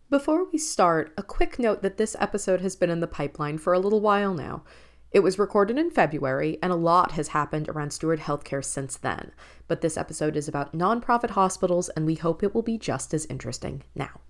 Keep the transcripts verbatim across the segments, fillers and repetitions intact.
Before we start, a quick note that this episode has been in the pipeline for a little while now. It was recorded in February, and a lot has happened around Steward Healthcare since then. But this episode is about nonprofit hospitals, and we hope it will be just as interesting now.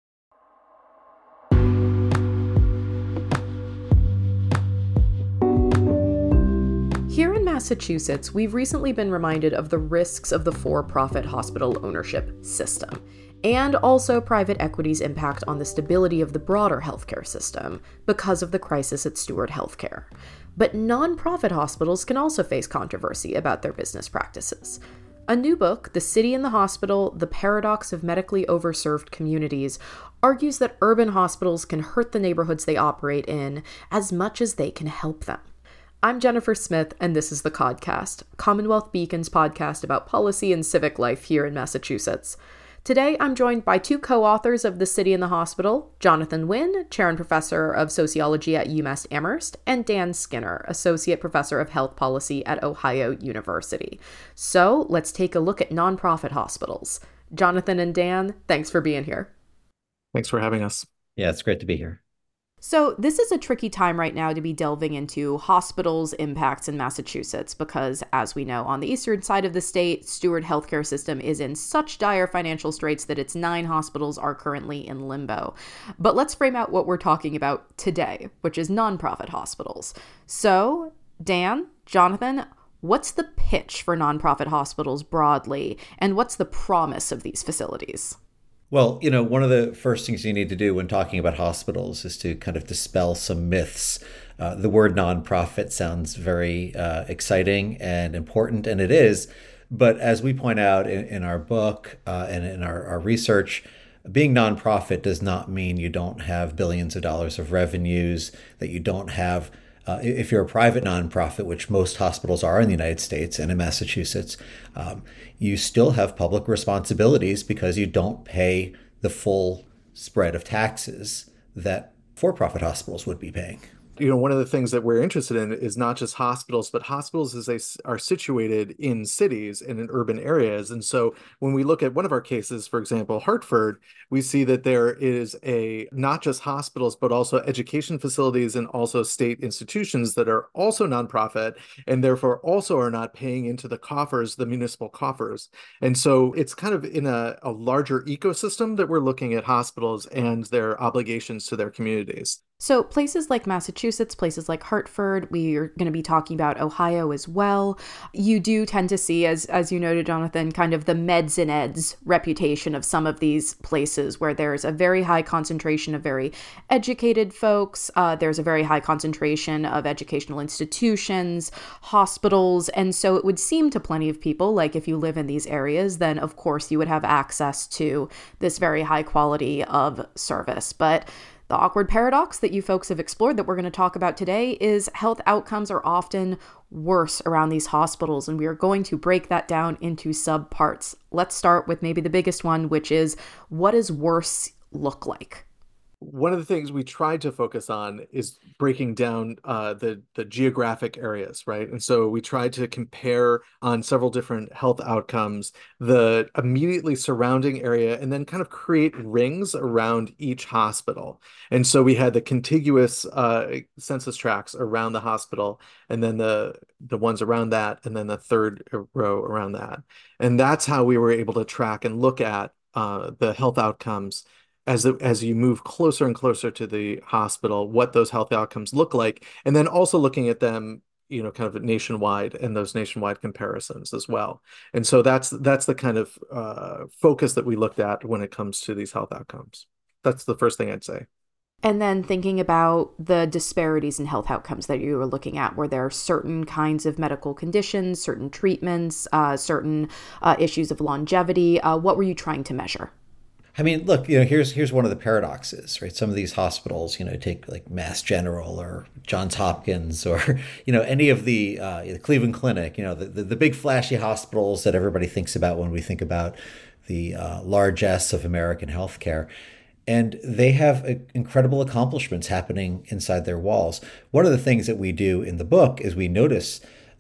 Here in Massachusetts, we've recently been reminded of the risks of the for-profit hospital ownership system, and also private equity's impact on the stability of the broader healthcare system because of the crisis at Steward Healthcare. But nonprofit hospitals can also face controversy about their business practices. A new book, The City and the Hospital: The Paradox of Medically Overserved Communities, argues that urban hospitals can hurt the neighborhoods they operate in as much as they can help them. I'm Jennifer Smith, and this is the Codcast, Commonwealth Beacon's podcast about policy and civic life here in Massachusetts. Today, I'm joined by two co-authors of The City and the Hospital, Jonathan Wynn, Chair and Professor of Sociology at UMass Amherst, and Dan Skinner, Associate Professor of Health Policy at Ohio University. So, let's take a look at nonprofit hospitals. Jonathan and Dan, thanks for being here. Thanks for having us. Yeah, it's great to be here. So this is a tricky time right now to be delving into hospitals' impacts in Massachusetts because, as we know, on the eastern side of the state, Steward Healthcare System is in such dire financial straits that its nine hospitals are currently in limbo. But let's frame out what we're talking about today, which is nonprofit hospitals. So, Dan, Jonathan, what's the pitch for nonprofit hospitals broadly, and what's the promise of these facilities? Well, you know, one of the first things you need to do when talking about hospitals is to kind of dispel some myths. Uh, the word nonprofit sounds very uh, exciting and important, and it is. But as we point out in, in our book uh, and in our, our research, being nonprofit does not mean you don't have billions of dollars of revenues, that you don't have Uh, if you're a private nonprofit, which most hospitals are in the United States and in Massachusetts, um, you still have public responsibilities because you don't pay the full spread of taxes that for-profit hospitals would be paying. You know, one of the things that we're interested in is not just hospitals, but hospitals as they are situated in cities and in urban areas. And so when we look at one of our cases, for example, Hartford, we see that there is a not just hospitals, but also education facilities and also state institutions that are also nonprofit and therefore also are not paying into the coffers, the municipal coffers. And so it's kind of in a, a larger ecosystem that we're looking at hospitals and their obligations to their communities. So places like Massachusetts, places like Hartford, we are going to be talking about Ohio as well. You do tend to see, as as you noted, Jonathan, kind of the meds and eds reputation of some of these places where there's a very high concentration of very educated folks. Uh, there's a very high concentration of educational institutions, hospitals. And so it would seem to plenty of people, like if you live in these areas, then of course you would have access to this very high quality of service. But the awkward paradox that you folks have explored that we're going to talk about today is health outcomes are often worse around these hospitals, and we are going to break that down into subparts. Let's start with maybe the biggest one, which is what does worse look like? One of the things we tried to focus on is breaking down uh, the, the geographic areas, right? And so we tried to compare on several different health outcomes, the immediately surrounding area, and then kind of create rings around each hospital. And so we had the contiguous uh, census tracts around the hospital, and then the, the ones around that, and then the third row around that. And that's how we were able to track and look at uh, the health outcomes as the, as you move closer and closer to the hospital, what those health outcomes look like, and then also looking at them, you know, kind of nationwide and those nationwide comparisons as well. And so that's that's the kind of uh, focus that we looked at when it comes to these health outcomes. That's the first thing I'd say. And then thinking about the disparities in health outcomes that you were looking at, where there are certain kinds of medical conditions, certain treatments, uh, certain uh, issues of longevity. Uh, what were you trying to measure? I mean, look, you know, here's here's one of the paradoxes, right? Some of these hospitals, you know, take like Mass General or Johns Hopkins or, you know, any of the, uh, the Cleveland Clinic, you know, the, the, the big flashy hospitals that everybody thinks about when we think about the uh, largesse of American healthcare. And they have uh, incredible accomplishments happening inside their walls. One of the things that we do in the book is we notice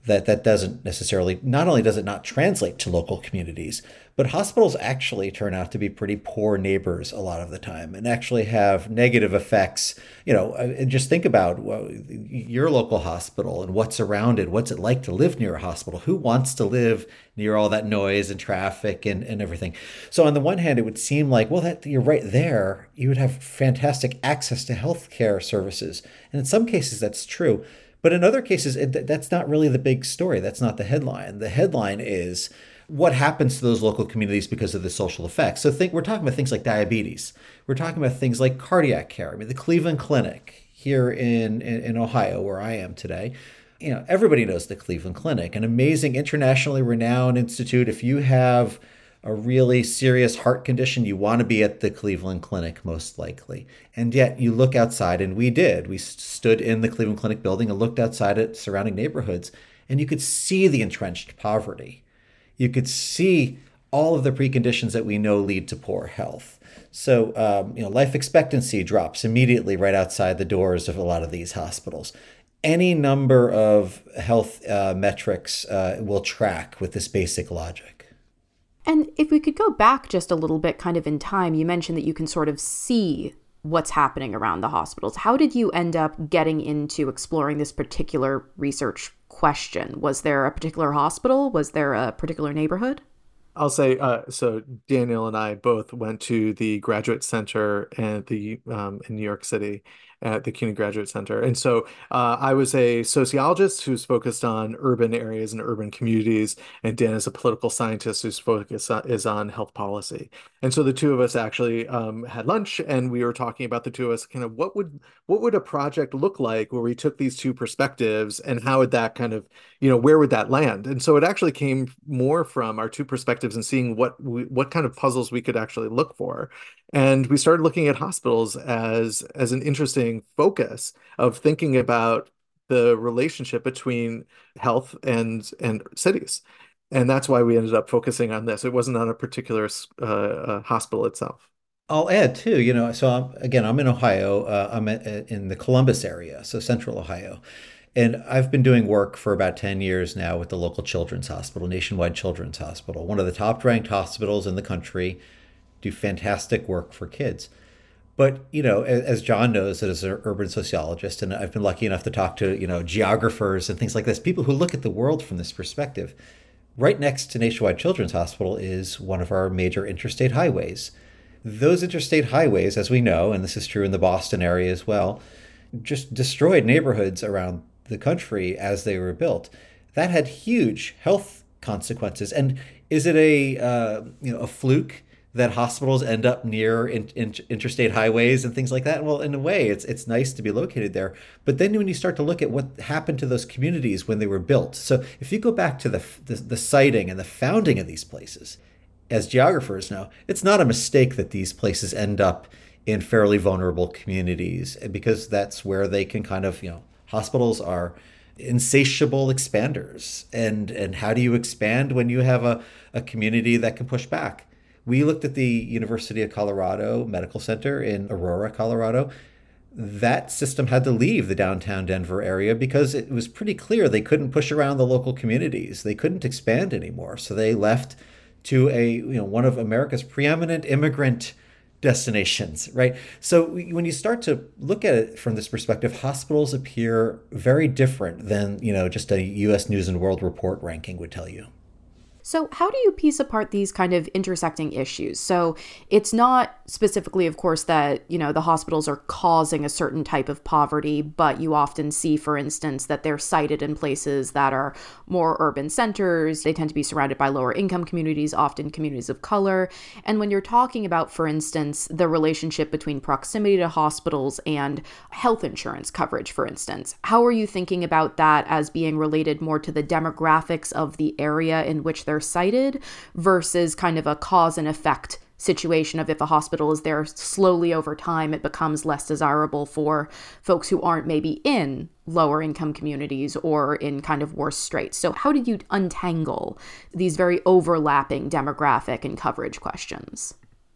that that doesn't necessarily, not only does it not translate to local communities, but hospitals actually turn out to be pretty poor neighbors a lot of the time and actually have negative effects. You know, and just think about well, your local hospital and what's around it. What's it like to live near a hospital? Who wants to live near all that noise and traffic and, and everything? So on the one hand, it would seem like, well, that you're right there. You would have fantastic access to healthcare services. And in some cases, that's true. But in other cases, it, that's not really the big story. That's not the headline. The headline is what happens to those local communities because of the social effects. So think we're talking about things like diabetes. We're talking about things like cardiac care. I mean, the Cleveland Clinic here in, in, in Ohio, where I am today, you know, everybody knows the Cleveland Clinic, an amazing internationally renowned institute. If you have a really serious heart condition, you want to be at the Cleveland Clinic most likely. And yet you look outside, and we did. We stood in the Cleveland Clinic building and looked outside at surrounding neighborhoods, and you could see the entrenched poverty. You could see all of the preconditions that we know lead to poor health. So, um, you know, life expectancy drops immediately right outside the doors of a lot of these hospitals. Any number of health uh, metrics uh, will track with this basic logic. And if we could go back just a little bit kind of in time, you mentioned that you can sort of see what's happening around the hospitals. How did you end up getting into exploring this particular research question? Was there a particular hospital? Was there a particular neighborhood? I'll say, uh, so Daniel and I both went to the Graduate Center at the um, in New York City at the CUNY Graduate Center. And so uh, I was a sociologist who's focused on urban areas and urban communities, and Dan is a political scientist whose focus is on health policy. And so the two of us actually um, had lunch, and we were talking about the two of us kind of what would what would a project look like where we took these two perspectives, and how would that kind of, you know, where would that land? And so it actually came more from our two perspectives and seeing what we, what kind of puzzles we could actually look for. And we started looking at hospitals as as an interesting focus of thinking about the relationship between health and and cities. And that's why we ended up focusing on this. It wasn't on a particular uh, uh, hospital itself. I'll add too, you know, so I'm, again, I'm in Ohio. Uh, I'm in the Columbus area, so central Ohio. And I've been doing work for about ten years now with the local children's hospital, Nationwide Children's Hospital, one of the top ranked hospitals in the country, do fantastic work for kids. But, you know, as John knows, as an urban sociologist, and I've been lucky enough to talk to, you know, geographers and things like this, people who look at the world from this perspective. Right next to Nationwide Children's Hospital is one of our major interstate highways. Those interstate highways, as we know, and this is true in the Boston area as well, just destroyed neighborhoods around the country as they were built. That had huge health consequences. And is it a uh, you know a fluke that hospitals end up near in, in, interstate highways and things like that? Well, in a way, it's it's nice to be located there. But then when you start to look at what happened to those communities when they were built, so if you go back to the the, the siting and the founding of these places, as geographers know, it's not a mistake that these places end up in fairly vulnerable communities, because that's where they can kind of, you know, hospitals are insatiable expanders. And and how do you expand when you have a, a community that can push back? We looked at the University of Colorado Medical Center in Aurora, Colorado. That system had to leave the downtown Denver area because it was pretty clear they couldn't push around the local communities. They couldn't expand anymore. So they left to a, you know, one of America's preeminent immigrant destinations, right? So when you start to look at it from this perspective, hospitals appear very different than, you know, just a U S News and World Report ranking would tell you. So how do you piece apart these kind of intersecting issues? So it's not specifically, of course, that, you know, the hospitals are causing a certain type of poverty, but you often see, for instance, that they're sited in places that are more urban centers. They tend to be surrounded by lower income communities, often communities of color. And when you're talking about, for instance, the relationship between proximity to hospitals and health insurance coverage, for instance, how are you thinking about that as being related more to the demographics of the area in which they're cited versus kind of a cause and effect situation of if a hospital is there slowly over time, it becomes less desirable for folks who aren't maybe in lower income communities or in kind of worse straits. So how did you untangle these very overlapping demographic and coverage questions?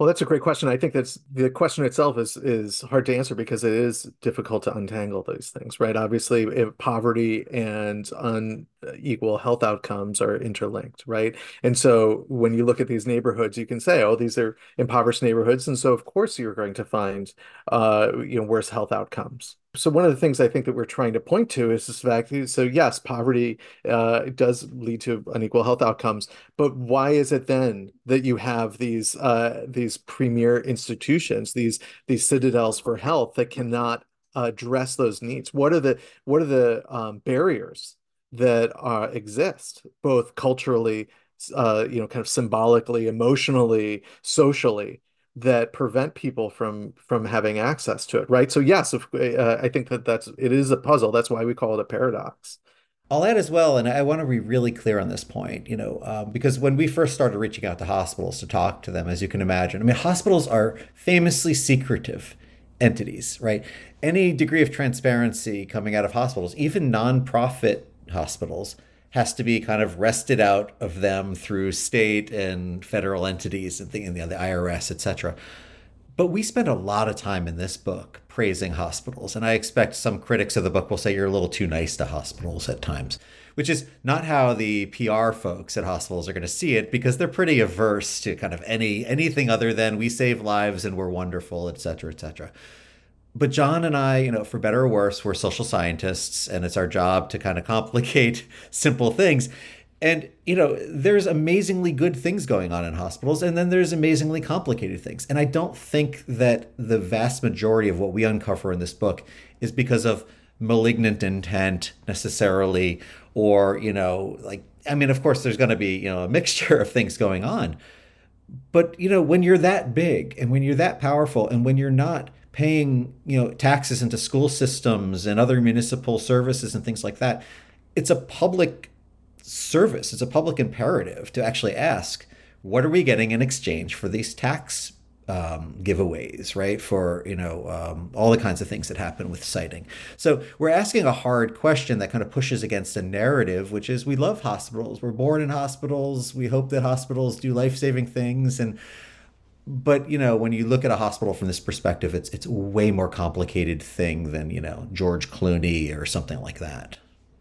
Well, that's a great question. I think that's the question itself is is hard to answer because it is difficult to untangle these things, right? Obviously, if poverty and unequal health outcomes are interlinked, right? And so when you look at these neighborhoods, you can say, oh, these are impoverished neighborhoods, and so of course you're going to find uh, you know, worse health outcomes. So one of the things I think that we're trying to point to is this fact. So yes, poverty uh, does lead to unequal health outcomes, but why is it then that you have these uh, these premier institutions, these these citadels for health that cannot address those needs? What are the what are the um, barriers that uh, exist, both culturally, uh, you know, kind of symbolically, emotionally, socially, that prevent people from from having access to it, right? So yes, if, uh, I think that that's it is a puzzle. That's why we call it a paradox. I'll add as well, and I want to be really clear on this point, you know, um, because when we first started reaching out to hospitals to talk to them, as you can imagine, I mean, hospitals are famously secretive entities, right? Any degree of transparency coming out of hospitals, even nonprofit hospitals, has to be kind of wrested out of them through state and federal entities and the, the I R S, et cetera. But we spend a lot of time in this book praising hospitals. And I expect some critics of the book will say you're a little too nice to hospitals at times, which is not how the P R folks at hospitals are going to see it, because they're pretty averse to kind of any anything other than we save lives and we're wonderful, et cetera, et cetera. But John and I, you know, for better or worse, we're social scientists, and it's our job to kind of complicate simple things. And, you know, there's amazingly good things going on in hospitals, and then there's amazingly complicated things. And I don't think that the vast majority of what we uncover in this book is because of malignant intent necessarily, or, you know, like, I mean, of course, there's going to be, you know, a mixture of things going on. But, you know, when you're that big and when you're that powerful and when you're not paying, you know, taxes into school systems and other municipal services and things like that, it's a public service. It's a public imperative to actually ask, what are we getting in exchange for these tax um, giveaways, right? For, you know, um, all the kinds of things that happen with siting. So we're asking a hard question that kind of pushes against a narrative, which is we love hospitals. We're born in hospitals. We hope that hospitals do life-saving things. And But, you know, when you look at a hospital from this perspective, it's it's a way more complicated thing than, you know, George Clooney or something like that.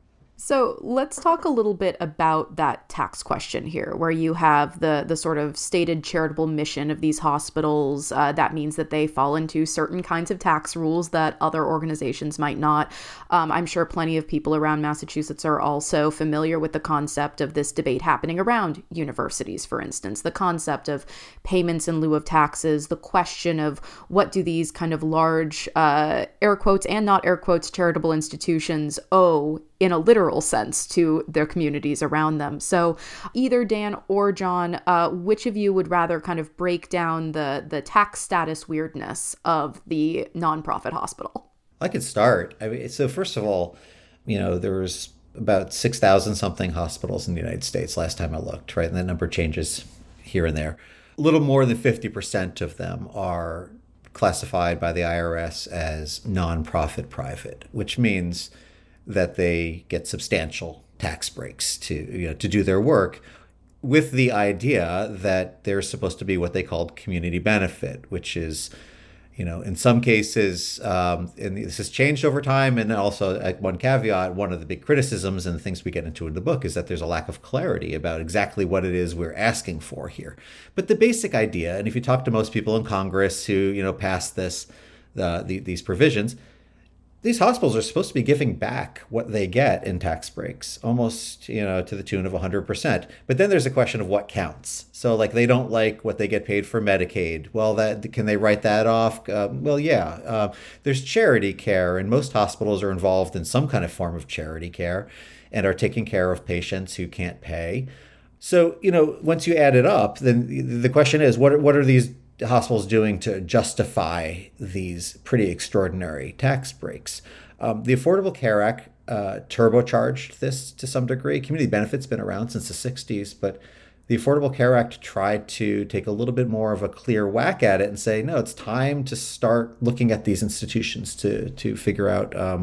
So let's talk a little bit about that tax question here, where you have the the sort of stated charitable mission of these hospitals. Uh, that means that they fall into certain kinds of tax rules that other organizations might not. Um, I'm sure plenty of people around Massachusetts are also familiar with the concept of this debate happening around universities, for instance, the concept of payments in lieu of taxes, the question of what do these kind of large, uh, air quotes and not air quotes, charitable institutions owe in a literal sense to their communities around them. So either Dan or John, uh, which of you would rather kind of break down the the tax status weirdness of the nonprofit hospital? I could start. I mean, so first of all, you know, there was about six thousand something hospitals in the United States last time I looked, right? And that number changes here and there. A little more than fifty percent of them are classified by the I R S as nonprofit private, which means that they get substantial tax breaks to, you know, to do their work, with the idea that there's supposed to be what they called community benefit, which is, you know, in some cases, um, and this has changed over time. And also, uh, one caveat, one of the big criticisms and the things we get into in the book is that there's a lack of clarity about exactly what it is we're asking for here. But the basic idea, and if you talk to most people in Congress who, you know, passed this, uh, the, these provisions, these hospitals are supposed to be giving back what they get in tax breaks, almost, you know, to the tune of one hundred percent. But then there's a question of what counts. So, like, they don't like what they get paid for Medicaid. Well, that can they write that off? Uh, well, yeah. Uh, there's charity care, and most hospitals are involved in some kind of form of charity care and are taking care of patients who can't pay. So, you know, once you add it up, then the question is, what are, what are these hospitals doing to justify these pretty extraordinary tax breaks? Um, the Affordable Care Act uh, turbocharged this to some degree. Community benefit's been around since the sixties, but the Affordable Care Act tried to take a little bit more of a clear whack at it and say, no, it's time to start looking at these institutions to to figure out um,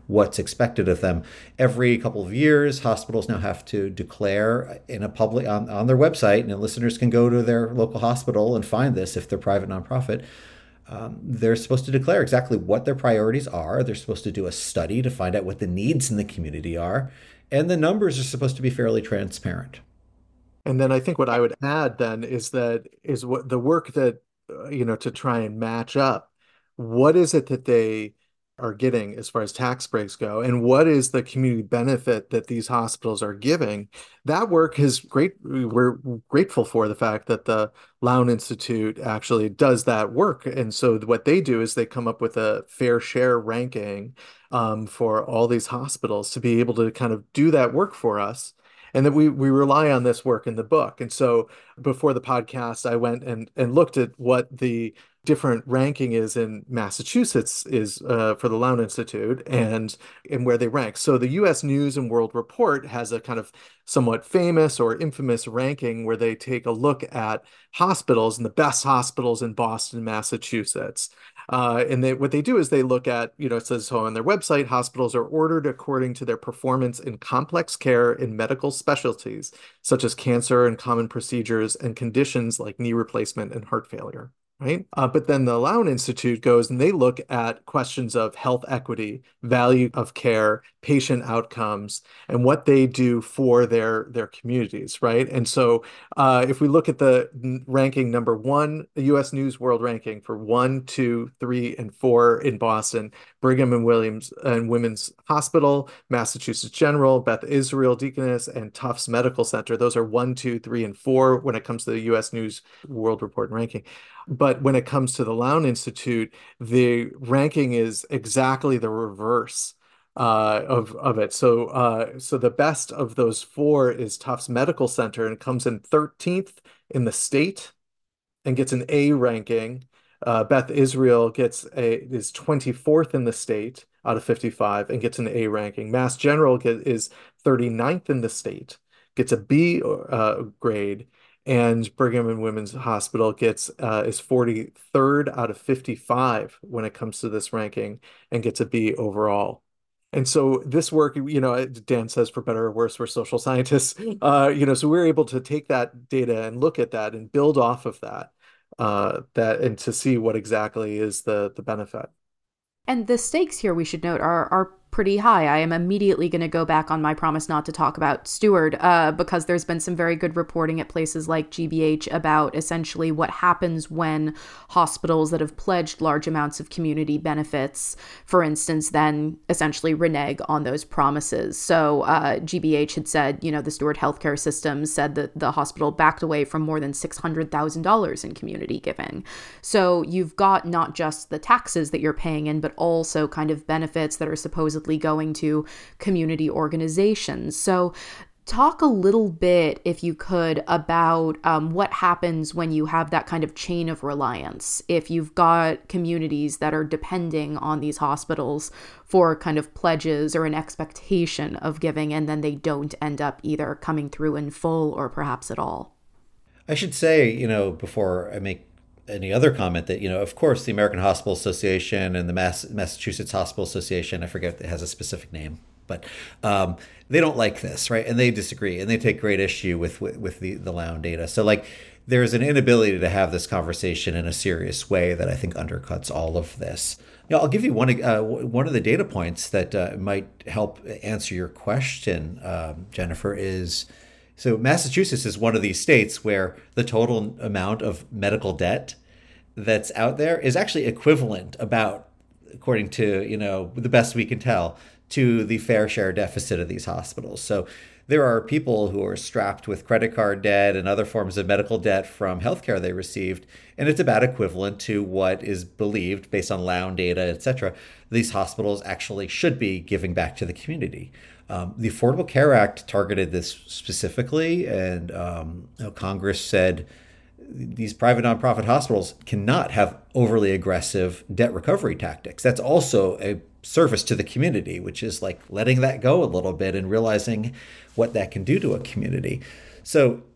what's expected of them. Every couple of years, hospitals now have to declare in a public on, on their website, and listeners can go to their local hospital and find this if they're private nonprofit. Um, they're supposed to declare exactly what their priorities are. They're supposed to do a study to find out what the needs in the community are. And the numbers are supposed to be fairly transparent. And then I think what I would add then is that is what the work that, uh, you know, to try and match up, what is it that they are getting as far as tax breaks go, and what is the community benefit that these hospitals are giving? That work is great. We're grateful for the fact that the Lown Institute actually does that work. And so what they do is they come up with a fair share ranking um, for all these hospitals to be able to kind of do that work for us. And that we we rely on this work in the book. And so before the podcast, I went and and looked at what the different ranking is in Massachusetts is uh, for the Lown Institute and and where they rank. So the U S News and World Report has a kind of somewhat famous or infamous ranking where they take a look at hospitals and the best hospitals in Boston, Massachusetts. Uh, and they, what they do is they look at, you know, it says so on their website, hospitals are ordered according to their performance in complex care in medical specialties, such as cancer and common procedures and conditions like knee replacement and heart failure. Right. Uh, but then the Lown Institute goes and they look at questions of health equity, value of care, patient outcomes, and what they do for their, their communities. Right. And so uh, if we look at the ranking number one, the U S News World Ranking for one, two, three, and four in Boston, Brigham and Williams and Women's Hospital, Massachusetts General, Beth Israel Deaconess, and Tufts Medical Center. Those are one, two, three, and four when it comes to the U S News World Report ranking. But when it comes to the Lown Institute, the ranking is exactly the reverse uh, of, of it. So, uh, so the best of those four is Tufts Medical Center and comes in thirteenth in the state and gets an A ranking. Uh, Beth Israel gets a is twenty-fourth in the state out of fifty-five and gets an A ranking. Mass General get, is thirty-ninth in the state, gets a B uh, grade. And Brigham and Women's Hospital gets uh, is forty-third out of fifty-five when it comes to this ranking and gets a B overall. And so this work, you know, Dan says for better or worse, we're social scientists, uh, you know, so we're able to take that data and look at that and build off of that, uh, that and to see what exactly is the the benefit. And the stakes here, we should note, are are pretty high. I am immediately going to go back on my promise not to talk about Steward uh, because there's been some very good reporting at places like G B H about essentially what happens when hospitals that have pledged large amounts of community benefits, for instance, then essentially renege on those promises. So uh, G B H had said, you know, the Steward Healthcare System said that the hospital backed away from more than six hundred thousand dollars in community giving. So you've got not just the taxes that you're paying in, but also kind of benefits that are supposedly going to community organizations. So talk a little bit, if you could, about um, what happens when you have that kind of chain of reliance. If you've got communities that are depending on these hospitals for kind of pledges or an expectation of giving, and then they don't end up either coming through in full or perhaps at all. I should say, you know, before I make any other comment that, you know, of course, the American Hospital Association and the Mass- Massachusetts Hospital Association, I forget, it has a specific name, but um, they don't like this, right? And they disagree, and they take great issue with with, with the, the Lown data. So, like, there's an inability to have this conversation in a serious way that I think undercuts all of this. You know, I'll give you one uh, one of the data points that uh, might help answer your question, um, Jennifer, is... So Massachusetts is one of these states where the total amount of medical debt that's out there is actually equivalent about, according to, you know, the best we can tell, to the fair share deficit of these hospitals. So there are people who are strapped with credit card debt and other forms of medical debt from healthcare they received, and it's about equivalent to what is believed, based on Lown data, et cetera, these hospitals actually should be giving back to the community. Um, the Affordable Care Act targeted this specifically, and um, you know, Congress said these private nonprofit hospitals cannot have overly aggressive debt recovery tactics. That's also a service to the community, which is like letting that go a little bit and realizing what that can do to a community. So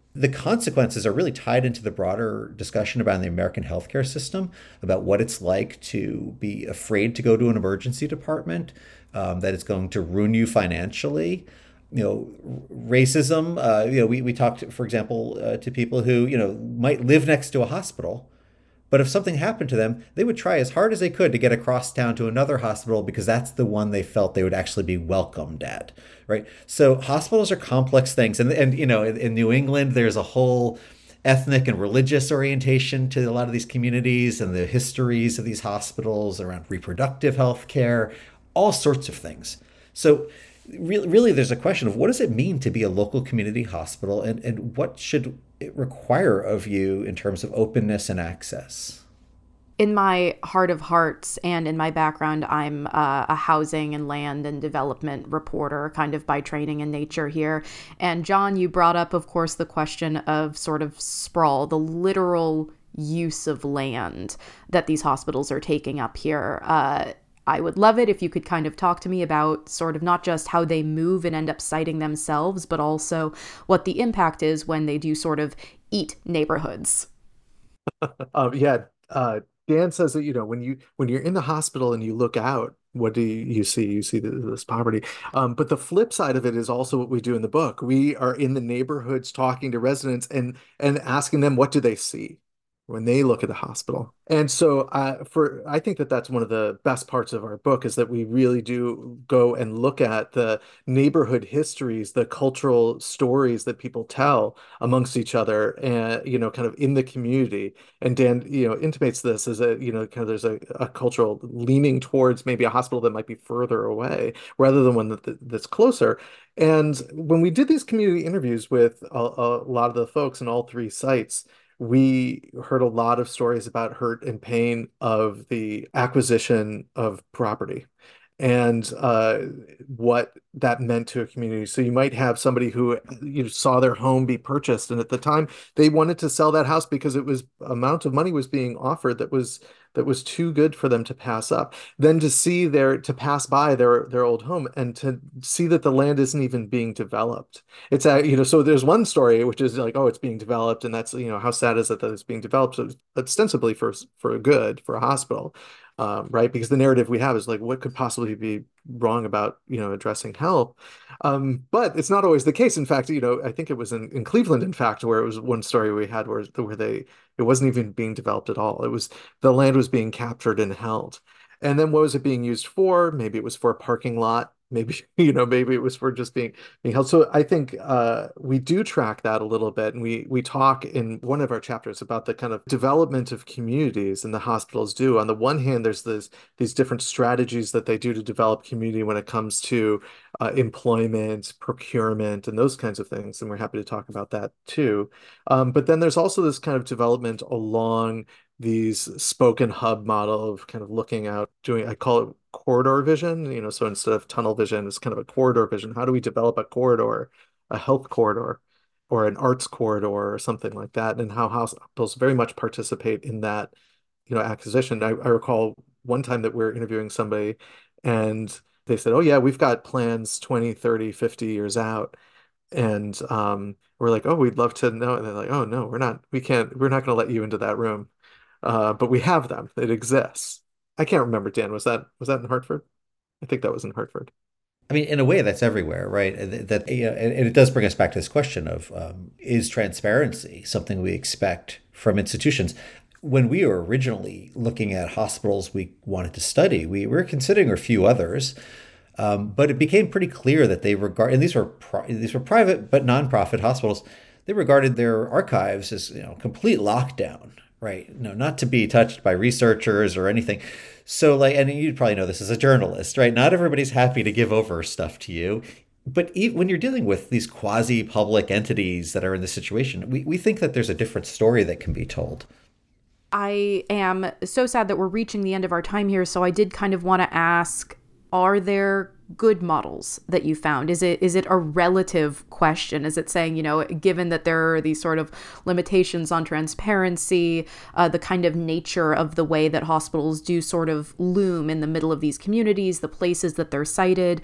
The consequences are really tied into the broader discussion about the American healthcare system, about what it's like to be afraid to go to an emergency department, um, that it's going to ruin you financially. You know, racism. Uh, you know, we, we talked, for example, uh, to people who, you know, might live next to a hospital, but if something happened to them, they would try as hard as they could to get across town to another hospital because that's the one they felt they would actually be welcomed at, right? So hospitals are complex things. And, and you know, in, in New England, there's a whole ethnic and religious orientation to a lot of these communities and the histories of these hospitals around reproductive health care, all sorts of things. So really, really, there's a question of what does it mean to be a local community hospital, and, and what should it require of you in terms of openness and access? In my heart of hearts and in my background, I'm uh, a housing and land and development reporter, kind of by training in nature here. And John, you brought up, of course, the question of sort of sprawl, the literal use of land that these hospitals are taking up here. Uh, I would love it if you could kind of talk to me about sort of not just how they move and end up siting themselves, but also what the impact is when they do sort of eat neighborhoods. um, yeah, uh, Dan says that, you know, when you when you're in the hospital and you look out, what do you, you see? You see this poverty. Um, but the flip side of it is also what we do in the book. We are in the neighborhoods talking to residents and and asking them, what do they see when they look at the hospital? And so uh, for I think that that's one of the best parts of our book, is that we really do go and look at the neighborhood histories, the cultural stories that people tell amongst each other, and, you know, kind of in the community. And Dan, you know, intimates this as a, you know, kind of there's a, a cultural leaning towards maybe a hospital that might be further away rather than one that, that's closer. And when we did these community interviews with a, a lot of the folks in all three sites, we heard a lot of stories about hurt and pain of the acquisition of property and uh, what that meant to a community. So you might have somebody who, you know, saw their home be purchased, and at the time they wanted to sell that house because it was amount of money was being offered that was that was too good for them to pass up. Then to see their to pass by their their old home and to see that the land isn't even being developed. It's a, you know, so there's one story which is like, oh, it's being developed, and that's, you know, how sad is it that it's being developed, so ostensibly for for a good, for a hospital. Um, right? Because the narrative we have is like, what could possibly be wrong about, you know, addressing health? Um, but it's not always the case. In fact, you know, I think it was in, in Cleveland, in fact, where it was one story we had where where they it wasn't even being developed at all. It was the land was being captured and held. And then what was it being used for? Maybe it was for a parking lot. Maybe, you know, maybe it was for just being being held. So I think uh, we do track that a little bit. And we we talk in one of our chapters about the kind of development of communities and the hospitals do. On the one hand, there's this these different strategies that they do to develop community when it comes to uh, employment, procurement, and those kinds of things. And we're happy to talk about that too. Um, but then there's also this kind of development along these spoken hub model of kind of looking out, doing, I call it corridor vision, you know, so instead of tunnel vision, it's kind of a corridor vision. How do we develop a corridor, a health corridor, or an arts corridor, or something like that, and how hospitals very much participate in that, you know, acquisition. I, I recall one time that we were interviewing somebody and they said, oh yeah, we've got plans twenty, thirty, fifty years out. And um, we're like, oh, we'd love to know. And they're like, oh no, we're not, we can't, we're not going to let you into that room. Uh, but we have them. It exists. I can't remember, Dan. Was that was that in Hartford? I think that was in Hartford. I mean, in a way, that's everywhere, right? That, you know, and it does bring us back to this question of um, is transparency something we expect from institutions? When we were originally looking at hospitals we wanted to study, we were considering a few others, um, but it became pretty clear that they regard, and these were pri- these were private but nonprofit hospitals. They regarded their archives as, you know, complete lockdown. Right. No, not to be touched by researchers or anything. So like, and you'd probably know this as a journalist, right? Not everybody's happy to give over stuff to you. But even when you're dealing with these quasi-public entities that are in this situation, we, we think that there's a different story that can be told. I am so sad that we're reaching the end of our time here. So I did kind of want to ask, are there good models that you found? Is it is it a relative question? Is it saying, you know, given that there are these sort of limitations on transparency, uh, the kind of nature of the way that hospitals do sort of loom in the middle of these communities, the places that they're cited,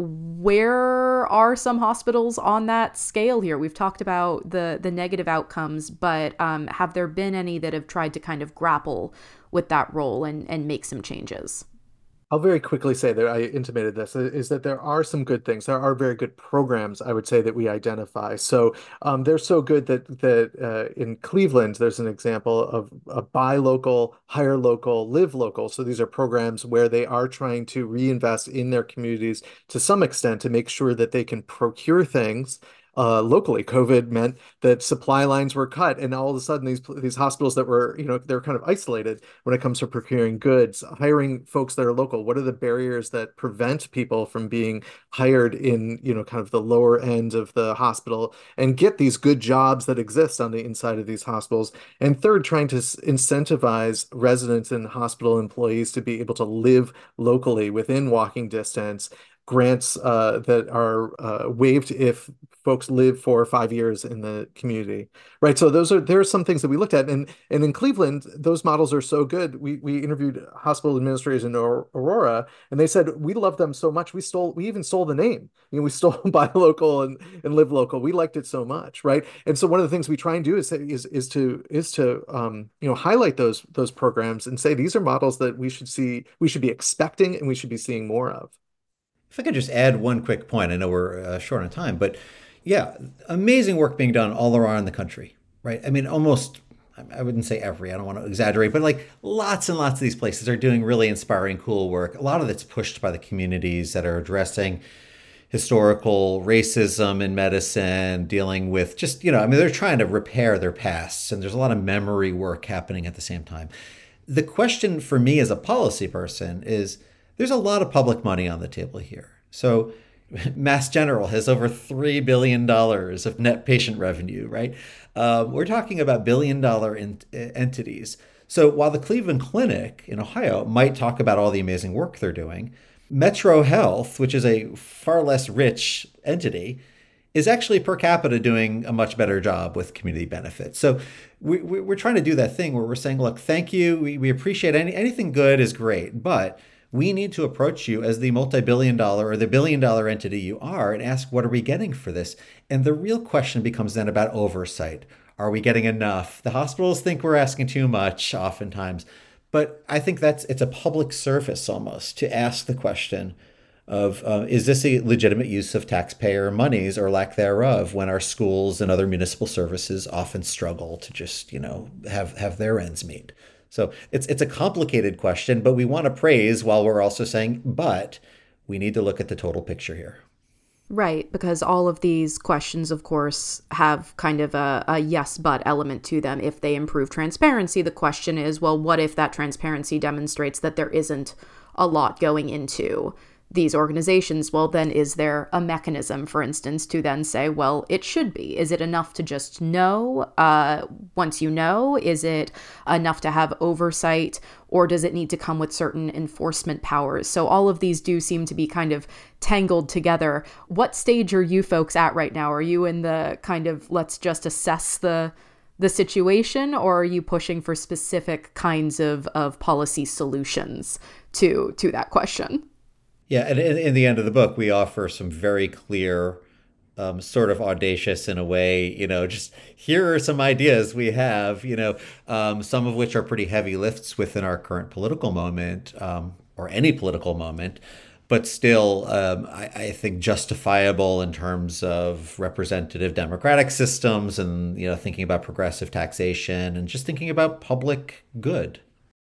where are some hospitals on that scale here? We've talked about the the negative outcomes, but um, have there been any that have tried to kind of grapple with that role and, and make some changes? I'll very quickly say that I intimated this is that there are some good things. There are very good programs, I would say, that we identify. So um, they're so good that that uh, in Cleveland, there's an example of a buy local, hire local, live local. So these are programs where they are trying to reinvest in their communities to some extent to make sure that they can procure things uh, locally. COVID meant that supply lines were cut, and all of a sudden, these these hospitals that were, you know, they're kind of isolated when it comes to procuring goods, hiring folks that are local. What are the barriers that prevent people from being hired in, you know, kind of the lower end of the hospital and get these good jobs that exist on the inside of these hospitals? And third, trying to incentivize residents and hospital employees to be able to live locally within walking distance. Grants uh, that are uh, waived if folks live four or five years in the community, right? So those are there are some things that we looked at, and and in Cleveland, those models are so good. We we interviewed hospital administrators in Aurora, and they said we love them so much. We stole we even stole the name. You know, we stole buy local and and live local. We liked it so much, right? And so one of the things we try and do is is is to is to um, you know highlight those those programs and say these are models that we should see we should be expecting and we should be seeing more of. If I could just add one quick point, I know we're uh, short on time, but yeah, amazing work being done all around the country, right? I mean, almost, I wouldn't say every, I don't want to exaggerate, but like lots and lots of these places are doing really inspiring, cool work. A lot of it's pushed by the communities that are addressing historical racism in medicine, dealing with just, you know, I mean, they're trying to repair their pasts, and there's a lot of memory work happening at the same time. The question for me as a policy person is, there's a lot of public money on the table here. So Mass General has over three billion dollars of net patient revenue, right? Uh, we're talking about billion dollar ent- entities. So while the Cleveland Clinic in Ohio might talk about all the amazing work they're doing, Metro Health, which is a far less rich entity, is actually per capita doing a much better job with community benefits. So we, we're trying to do that thing where we're saying, look, thank you. We, we appreciate any, anything good is great, but we need to approach you as the multi-billion dollar or the billion dollar entity you are and ask, what are we getting for this? And the real question becomes then about oversight. Are we getting enough? The hospitals think we're asking too much oftentimes, but I think that's it's a public service almost to ask the question of, uh, is this a legitimate use of taxpayer monies or lack thereof when our schools and other municipal services often struggle to just, you know, have, have their ends meet? So it's it's a complicated question, but we want to praise while we're also saying, but we need to look at the total picture here. Right, because all of these questions, of course, have kind of a, a yes, but element to them. If they improve transparency, the question is, well, what if that transparency demonstrates that there isn't a lot going into these organizations? Well, then is there a mechanism, for instance, to then say, well, it should be? Is it enough to just know? Uh, once you know, is it enough to have oversight, or does it need to come with certain enforcement powers? So all of these do seem to be kind of tangled together. What stage are you folks at right now? Are you in the kind of let's just assess the the situation, or are you pushing for specific kinds of, of policy solutions to to that question? Yeah, and in, in the end of the book, we offer some very clear, um, sort of audacious in a way, you know, just here are some ideas we have, you know, um, some of which are pretty heavy lifts within our current political moment, um, or any political moment, but still, um, I, I think justifiable in terms of representative democratic systems and, you know, thinking about progressive taxation and just thinking about public good.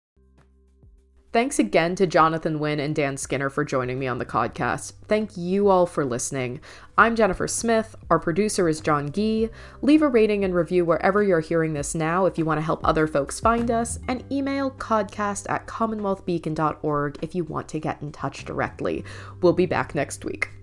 Thanks again to Jonathan Wynn and Dan Skinner for joining me on the podcast. Thank you all for listening. I'm Jennifer Smith. Our producer is John Gee. Leave a rating and review wherever you're hearing this now if you want to help other folks find us, and email codcast at commonwealth beacon dot org if you want to get in touch directly. We'll be back next week.